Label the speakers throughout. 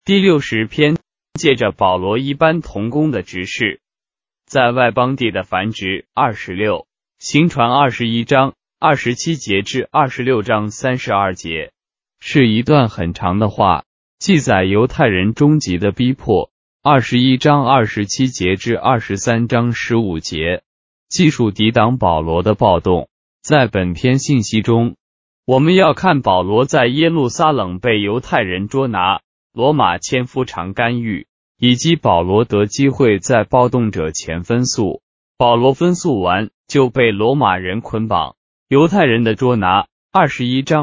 Speaker 1: 第60篇，借着保罗一般同工的执事，在外邦地的繁殖。26，行传21章27节至26章32节，是一段很长的话，记载犹太人终极的逼迫。21章27节至23章15节，记述抵挡保罗的暴动。在本篇信息中，我们要看保罗在耶路撒冷被犹太人捉拿，罗马千夫长干预，以及保罗得机会在暴动者前分诉。保罗分诉完就被罗马人捆绑。犹太人的捉拿。21章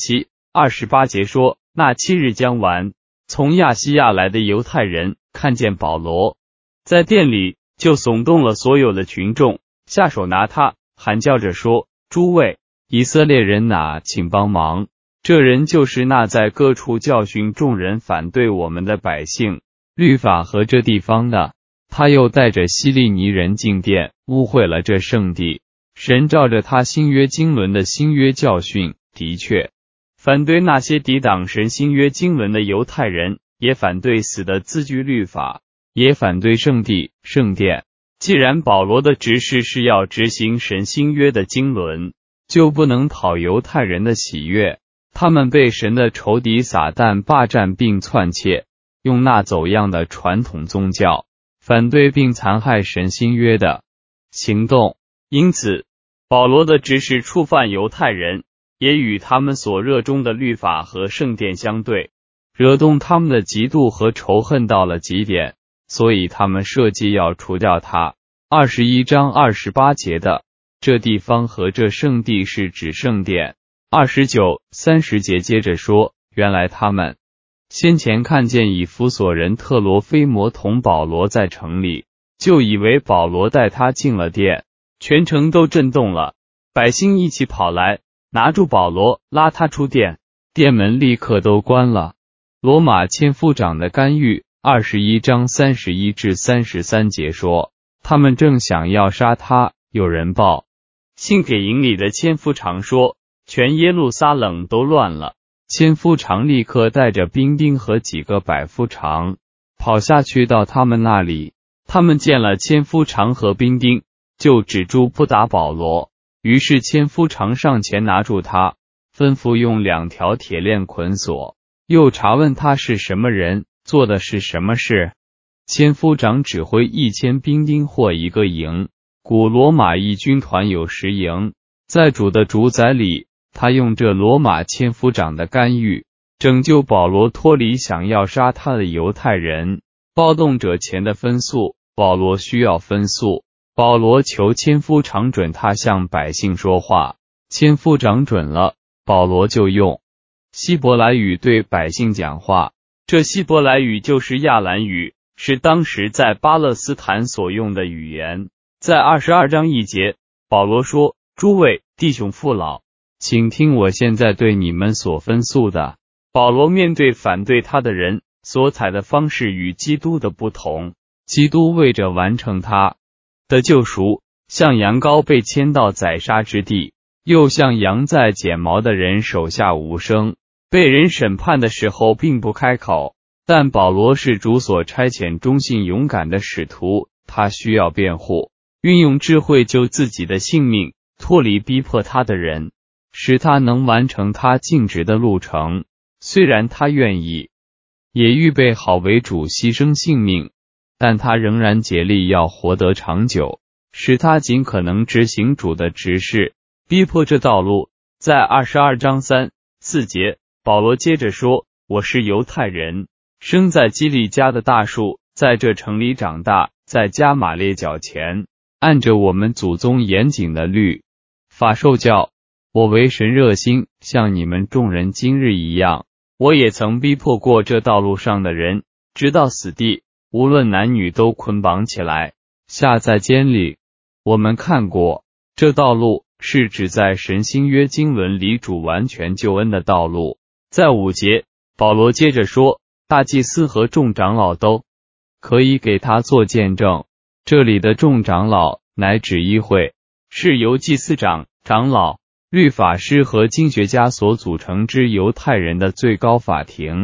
Speaker 1: 27、28节说，那7日将完，从亚细亚来的犹太人看见保罗在殿里，就耸动了所有的群众，下手拿他，喊叫着说，诸位以色列人哪，请帮忙！这人就是那在各处教训众人反对我们的百姓、律法和这地方的。他又带着希利尼人进殿，污秽了这圣地。神照着他新约经纶的新约教训，的确反对那些抵挡神新约经纶的犹太人，也反对死的字句律法，也反对圣地、圣殿。既然保罗的执事是要执行神新约的经纶，就不能讨犹太人的喜悦。他们被神的仇敌撒旦霸占并篡窃，用那走样的传统宗教，反对并残害神新约的行动。因此，保罗的执事触犯犹太人，也与他们所热衷的律法和圣殿相对，惹动他们的嫉妒和仇恨到了极点，所以他们设计要除掉他。21章28节的这地方和这圣地是指圣殿。29、30节接着说，原来他们先前看见以弗所人特罗菲摩同保罗在城里，就以为保罗带他进了殿，全城都震动了，百姓一起跑来，拿住保罗，拉他出殿，殿门立刻都关了。罗马千夫长的干预。21章31至33节说，他们正想要杀他，有人报信给营里的千夫长说，全耶路撒冷都乱了。千夫长立刻带着兵丁和几个百夫长跑下去到他们那里，他们见了千夫长和兵丁，就止住不打保罗。于是千夫长上前拿住他，吩咐用2条铁链捆锁，又查问他是什么人，做的是什么事。千夫长指挥1000兵丁或1个营，古罗马义军团有10营。在主的主宰里，他用这罗马千夫长的干预，拯救保罗脱离想要杀他的犹太人。暴动者前的分诉，保罗需要分诉。保罗求千夫长准他向百姓说话，千夫长准了，保罗就用希伯来语对百姓讲话。这希伯来语就是亚兰语，是当时在巴勒斯坦所用的语言。在22章1节，保罗说，诸位弟兄父老，请听我现在对你们所分诉的。保罗面对反对他的人所采的方式与基督的不同。基督为着完成他的救赎，像羊羔被牵到宰杀之地，又像羊在剪毛的人手下无声，被人审判的时候并不开口。但保罗是主所差遣忠信勇敢的使徒，他需要辩护，运用智慧救自己的性命，脱离逼迫他的人，使他能完成他尽职的路程。虽然他愿意，也预备好为主牺牲性命，但他仍然竭力要活得长久，使他尽可能执行主的指示，逼迫这道路。在22章3、4节，保罗接着说，我是犹太人，生在基利家的大树，在这城里长大，在加玛列脚前，按着我们祖宗严谨的律法受教。我为神热心，像你们众人今日一样。我也曾逼迫过这道路上的人，直到死地，无论男女都捆绑起来，下在监里。我们看过，这道路是指在神新约经纶里主完全救恩的道路。在5节，保罗接着说，大祭司和众长老都可以给他做见证。这里的众长老乃指议会，是由祭司长、长老、律法师和经学家所组成之犹太人的最高法庭。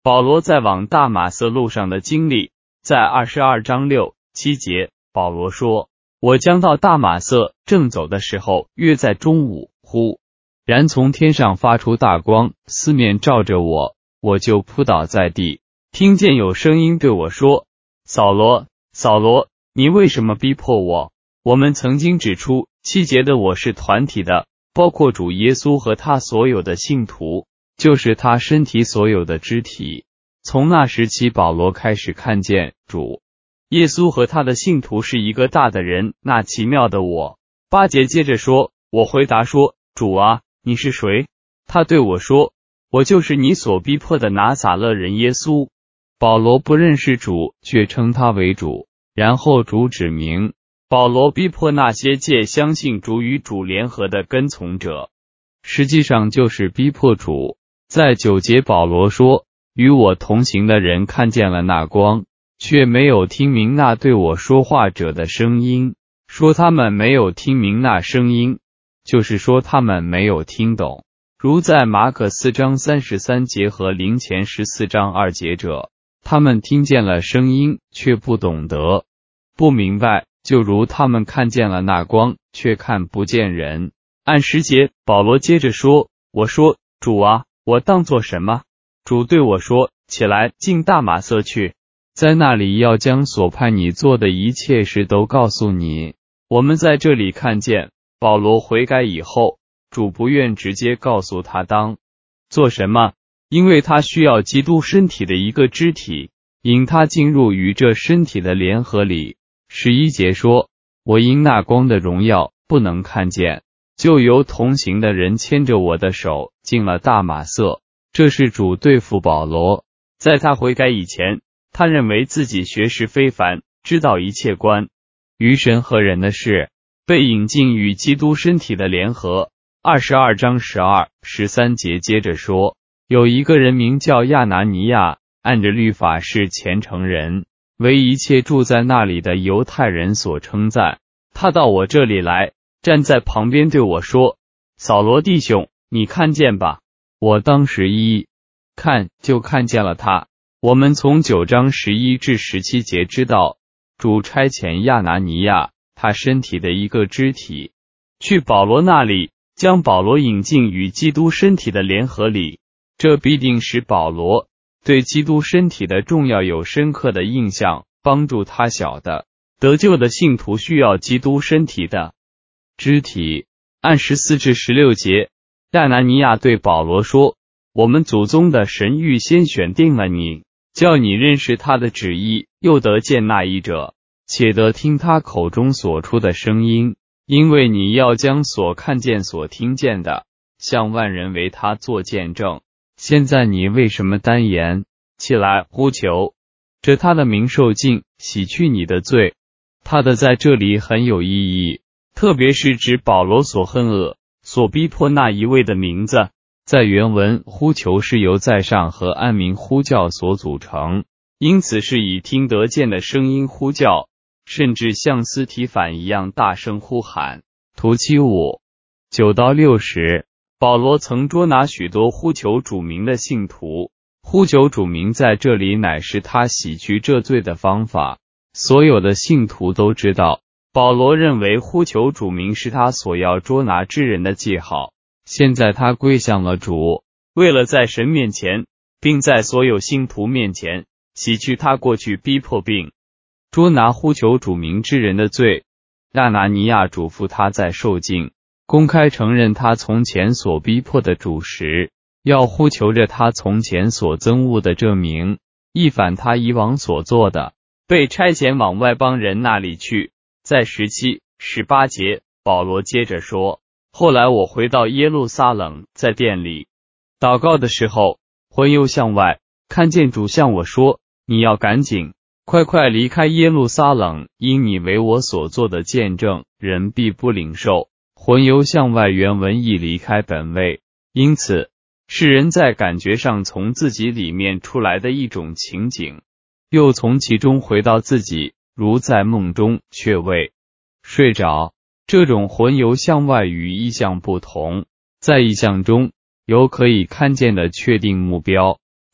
Speaker 1: 保罗在往大马色路上的经历，在22章6、7节，保罗说：我将到大马色，正走的时候，约在中午，忽然从天上发出大光，四面照着我，我就扑倒在地，听见有声音对我说：扫罗，扫罗，你为什么逼迫我？我们曾经指出7节的我是团体的，包括主耶稣和他所有的信徒，就是他身体所有的肢体。从那时起，保罗开始看见主耶稣和他的信徒是一个大的人，那奇妙的我。8节接着说，我回答说：主啊，你是谁？他对我说：我就是你所逼迫的拿撒勒人耶稣。保罗不认识主，却称他为主。然后主指明保罗逼迫那些借相信主与主联合的跟从者，实际上就是逼迫主。在9节，保罗说：与我同行的人看见了那光，却没有听明那对我说话者的声音，说他们没有听明那声音，就是说他们没有听懂。如在马可4章33节和林前14章2节者，他们听见了声音，却不懂得，不明白，就如他们看见了那光，却看不见人。按10节，保罗接着说：我说，主啊，我当作什么？主对我说：起来，进大马色去，在那里要将所派你做的一切事都告诉你。我们在这里看见，保罗悔改以后，主不愿直接告诉他当做什么，因为他需要基督身体的一个肢体，引他进入与这身体的联合里。11节说：我因那光的荣耀不能看见，就由同行的人牵着我的手进了大马色。这是主对付保罗。在他悔改以前，他认为自己学识非凡，知道一切关于神和人的事，被引进与基督身体的联合。22章12、13节接着说：有一个人名叫亚拿尼亚，按着律法是虔诚人，为一切住在那里的犹太人所称赞。他到我这里来，站在旁边对我说：扫罗弟兄，你看见吧。我当时一看就看见了他。我们从9章11至17节知道，主差遣亚拿尼亚，他身体的一个肢体，去保罗那里，将保罗引进与基督身体的联合里。这必定使保罗对基督身体的重要有深刻的印象，帮助他晓得得救的信徒需要基督身体的肢体。按14至16节，亚拿尼亚对保罗说：我们祖宗的神预先选定了你，叫你认识他的旨意，又得见那一者，且得听他口中所出的声音，因为你要将所看见所听见的向万人为他作见证。现在你为什么单言？起来，呼求着他的名受尽，洗去你的罪。他的在这里很有意义，特别是指保罗所恨恶、所逼迫那一位的名字。在原文，呼求是由在上和暗名呼叫所组成，因此是以听得见的声音呼叫，甚至像司提反一样大声呼喊。图75 9到60，保罗曾捉拿许多呼求主名的信徒。呼求主名在这里乃是他洗去这罪的方法。所有的信徒都知道，保罗认为呼求主名是他所要捉拿之人的记号。现在他归向了主，为了在神面前，并在所有信徒面前，洗去他过去逼迫并捉拿呼求主名之人的罪。亚拿尼亚嘱咐他在受尽公开承认他从前所逼迫的主时，要呼求着他从前所憎恶的这名，一反他以往所做的，被差遣往外邦人那里去。在17、18节，保罗接着说：后来我回到耶路撒冷，在殿里祷告的时候，魂游向外，看见主向我说：你要赶紧快快离开耶路撒冷，因你为我所做的见证，人必不领受。魂游向外原文意离开本位，因此是人在感觉上从自己里面出来的一种情景，又从其中回到自己，如在梦中却未睡着。这种魂游向外与意象不同，在意象中有可以看见的确定目标，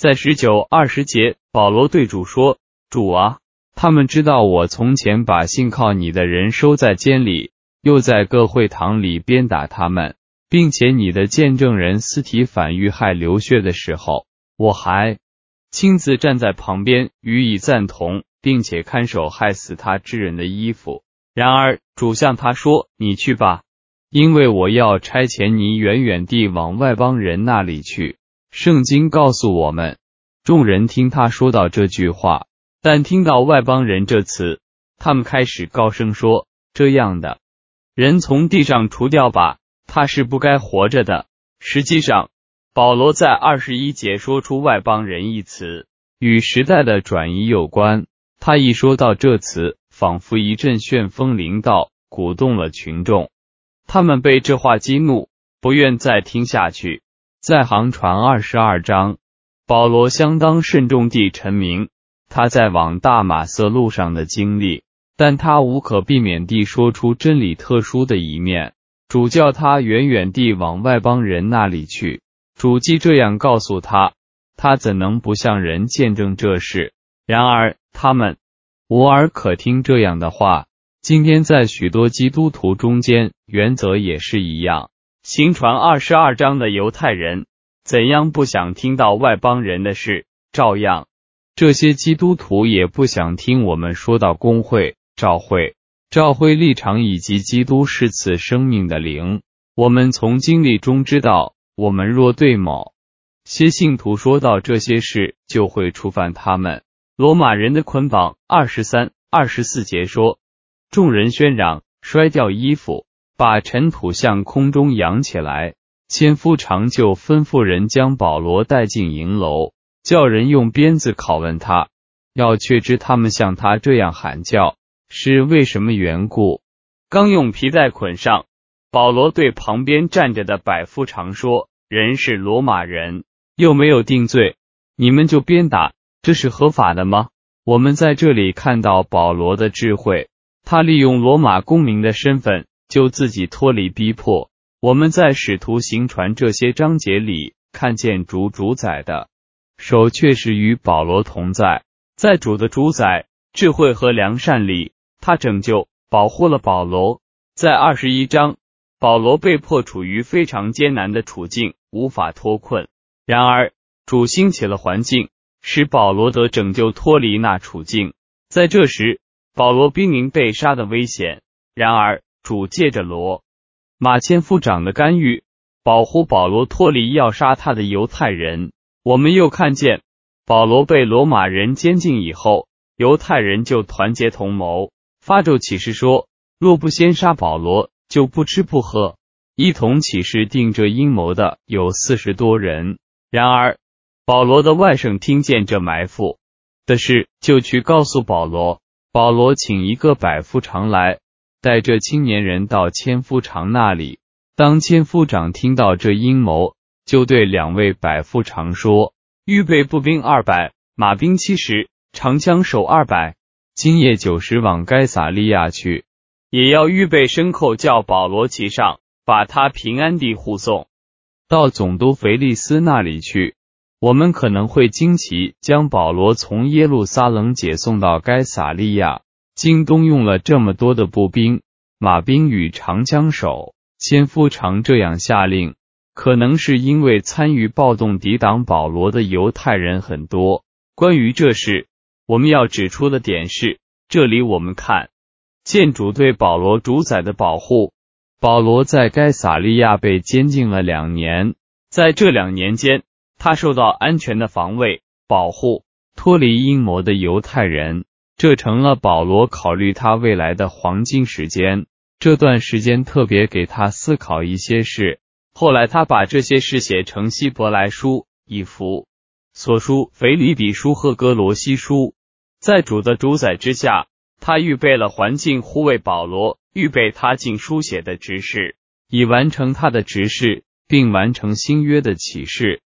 Speaker 1: 在19、20节，保罗对主说：主啊，他们知道我从前把信靠你的人收在监里，又在各会堂里鞭打他们，并且你的见证人司提反遇害流血的时候，我还亲自站在旁边予以赞同，并且看守害死他之人的衣服。然而主向他说：你去吧，因为我要差遣你远远地往外邦人那里去。圣经告诉我们，众人听他说到这句话，但听到外邦人这词，他们开始高声说：这样的人从地上除掉吧，他是不该活着的。实际上，保罗在21节说出外邦人一词，与时代的转移有关。他一说到这词，仿佛一阵旋风临到，鼓动了群众。他们被这话激怒，不愿再听下去。在航船22章，保罗相当慎重地陈明他在往大马色路上的经历，但他无可避免地说出真理特殊的一面。主叫他远远地往外邦人那里去，主既这样告诉他，他怎能不向人见证这事？然而他们无耳可听这样的话。今天在许多基督徒中间，原则也是一样。行传22章的犹太人怎样不想听到外邦人的事，照样这些基督徒也不想听我们说到公会、召会立场以及基督是赐生命的灵。我们从经历中知道，我们若对某些信徒说到这些事，就会触犯他们罗马人的捆绑。23、24节说，众人喧嚷，摔掉衣服，把尘土向空中扬起来。千夫长就吩咐人将保罗带进营楼，叫人用鞭子拷问他，要确知他们像他这样喊叫是为什么缘故。刚用皮带捆上，保罗对旁边站着的百夫长说：人是罗马人，又没有定罪，你们就鞭打，这是合法的吗？我们在这里看到保罗的智慧，他利用罗马公民的身份就自己脱离逼迫。我们在使徒行传这些章节里看见主宰的手确实与保罗同在，在主的主宰、智慧和良善里，他拯救、保护了保罗。在21章，保罗被迫处于非常艰难的处境，无法脱困。然而主兴起了环境，使保罗得拯救，脱离那处境。在这时，保罗濒临被杀的危险，然而主借着罗马千夫长的干预，保护保罗脱离要杀他的犹太人。我们又看见保罗被罗马人监禁以后，犹太人就团结同谋，发咒起誓说，若不先杀保罗，就不吃不喝。一同起誓定这阴谋的有40多人。然而保罗的外甥听见这埋伏的事，就去告诉保罗。保罗请一个百夫长来，带这青年人到千夫长那里。当千夫长听到这阴谋，就对2位百夫长说，预备步兵200，马兵70，长枪手200，今夜9时往该撒利亚去，也要预备牲口，叫保罗骑上，把他平安地护送到总督腓利斯那里去。我们可能会惊奇，将保罗从耶路撒冷解送到该撒利亚，竟动用了这么多的步兵、马兵与长枪手。千夫长这样下令，可能是因为参与暴动抵挡保罗的犹太人很多。关于这事，我们要指出的点是，这里我们看见主对保罗主宰的保护。保罗在该撒利亚被监禁了2年，在这2年间，他受到安全的防卫、保护，脱离阴谋的犹太人。这成了保罗考虑他未来的黄金时间。这段时间特别给他思考一些事，后来他把这些事写成希伯来书、以弗所书、腓立比书和哥罗西书。在主的主宰之下，他预备了环境护卫保罗，预备他尽书写的职事，以完成他的职事，并完成新约的启示。